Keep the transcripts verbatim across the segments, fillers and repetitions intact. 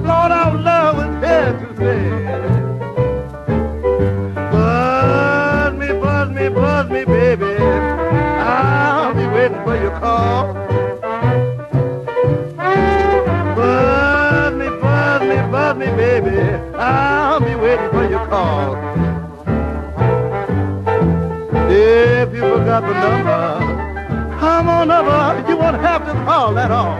Lord, our love is here to stay. Buzz me, buzz me, buzz me, baby. I'll be waiting for your call. Buzz me, buzz me, buzz me, baby. I'll be waiting for your call. If you forgot the number, come on over. You won't have to call at all.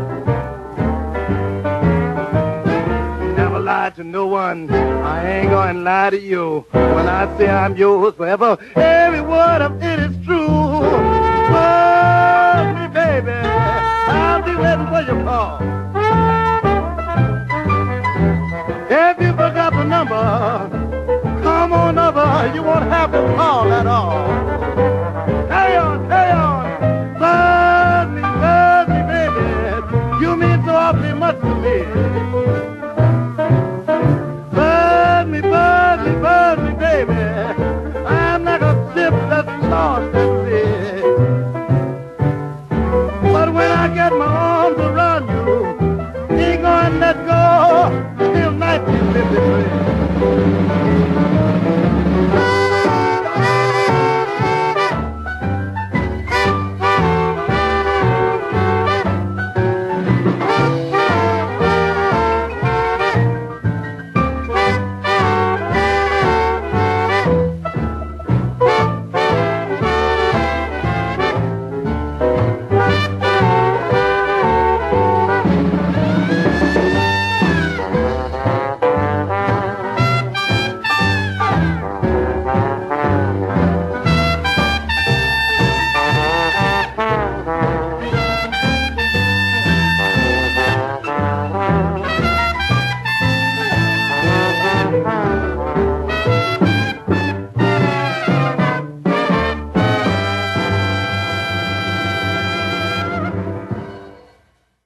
Never lied to no one. I ain't gonna lie to you. When I say I'm yours forever, every word of it is true. Buzz me, baby. I'll be waiting for your call. If you forgot the number, come on over. You won't have to call at all.